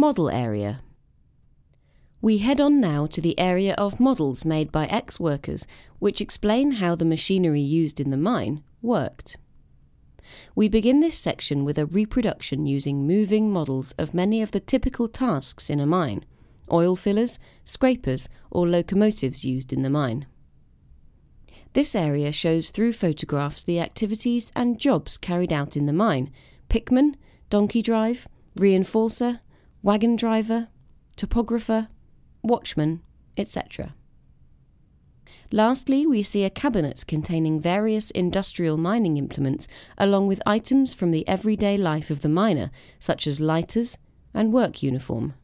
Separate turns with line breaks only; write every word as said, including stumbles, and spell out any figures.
model area. We head on now to the area of models made by ex-workers, which explain how the machinery used in the mine worked. We begin this section with a reproduction using moving models of many of the typical tasks in a mine: oil fillers, scrapers, or locomotives used in the mine. This area shows through photographs the activities and jobs carried out in the mine: pickman, donkey drive, reinforcer, wagon driver, topographer, watchman, et cetera. Lastly, we see a cabinet containing various industrial mining implements along with items from the everyday life of the miner, such as lighters and work uniform.